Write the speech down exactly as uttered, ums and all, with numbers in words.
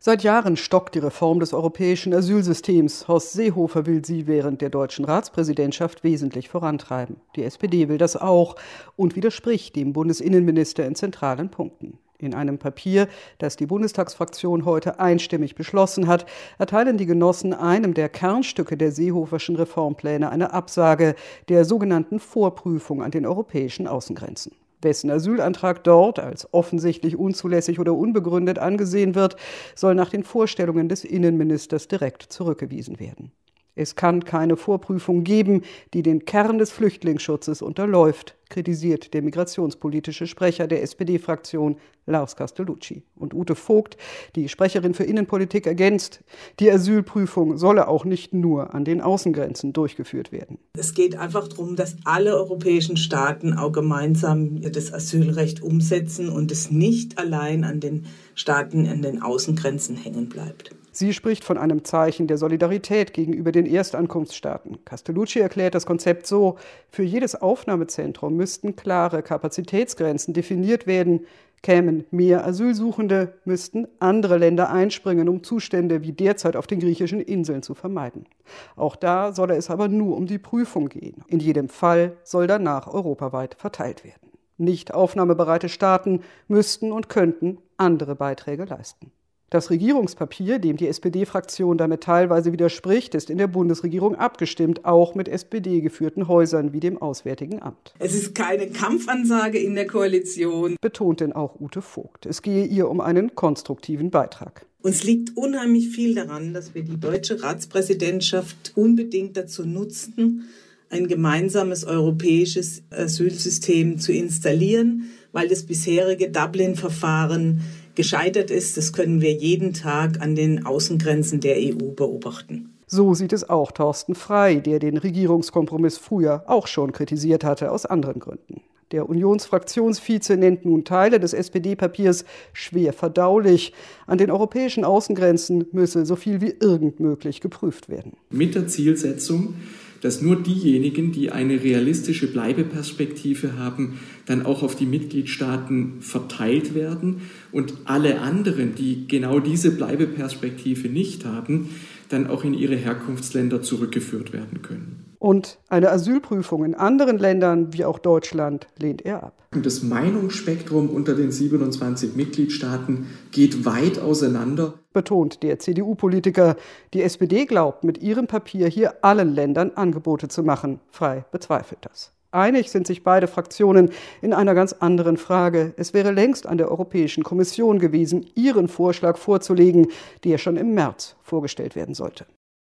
Seit Jahren stockt die Reform des europäischen Asylsystems. Horst Seehofer will sie während der deutschen Ratspräsidentschaft wesentlich vorantreiben. Die S P D will das auch und widerspricht dem Bundesinnenminister in zentralen Punkten. In einem Papier, das die Bundestagsfraktion heute einstimmig beschlossen hat, erteilen die Genossen einem der Kernstücke der Seehoferschen Reformpläne eine Absage, der sogenannten Vorprüfung an den europäischen Außengrenzen. Wessen Asylantrag dort als offensichtlich unzulässig oder unbegründet angesehen wird, soll nach den Vorstellungen des Innenministers direkt zurückgewiesen werden. Es kann keine Vorprüfung geben, die den Kern des Flüchtlingsschutzes unterläuft, kritisiert der migrationspolitische Sprecher der S P D-Fraktion Lars Castellucci. Und Ute Vogt, die Sprecherin für Innenpolitik, ergänzt, die Asylprüfung solle auch nicht nur an den Außengrenzen durchgeführt werden. Es geht einfach darum, dass alle europäischen Staaten auch gemeinsam das Asylrecht umsetzen und es nicht allein an den Staaten an den Außengrenzen hängen bleibt. Sie spricht von einem Zeichen der Solidarität gegenüber den Erstankunftsstaaten. Castellucci erklärt das Konzept so: Für jedes Aufnahmezentrum müssten klare Kapazitätsgrenzen definiert werden. Kämen mehr Asylsuchende, müssten andere Länder einspringen, um Zustände wie derzeit auf den griechischen Inseln zu vermeiden. Auch da solle es aber nur um die Prüfung gehen. In jedem Fall soll danach europaweit verteilt werden. Nicht aufnahmebereite Staaten müssten und könnten andere Beiträge leisten. Das Regierungspapier, dem die S P D-Fraktion damit teilweise widerspricht, ist in der Bundesregierung abgestimmt, auch mit S P D-geführten Häusern wie dem Auswärtigen Amt. Es ist keine Kampfansage in der Koalition, betont denn auch Ute Vogt. Es gehe ihr um einen konstruktiven Beitrag. Uns liegt unheimlich viel daran, dass wir die deutsche Ratspräsidentschaft unbedingt dazu nutzen, ein gemeinsames europäisches Asylsystem zu installieren, weil das bisherige Dublin-Verfahren gescheitert ist. Das können wir jeden Tag an den Außengrenzen der E U beobachten. So sieht es auch Thorsten Frey, der den Regierungskompromiss früher auch schon kritisiert hatte, aus anderen Gründen. Der Unionsfraktionsvize nennt nun Teile des S P D-Papiers schwer verdaulich. An den europäischen Außengrenzen müsse so viel wie irgend möglich geprüft werden. Mit der Zielsetzung, dass nur diejenigen, die eine realistische Bleibeperspektive haben, dann auch auf die Mitgliedstaaten verteilt werden und alle anderen, die genau diese Bleibeperspektive nicht haben, dann auch in ihre Herkunftsländer zurückgeführt werden können. Und eine Asylprüfung in anderen Ländern, wie auch Deutschland, lehnt er ab. Das Meinungsspektrum unter den siebenundzwanzig Mitgliedstaaten geht weit auseinander, betont der C D U-Politiker. Die S P D glaubt, mit ihrem Papier hier allen Ländern Angebote zu machen. Frey bezweifelt das. Einig sind sich beide Fraktionen in einer ganz anderen Frage. Es wäre längst an der Europäischen Kommission gewesen, ihren Vorschlag vorzulegen, der schon im März vorgestellt werden sollte.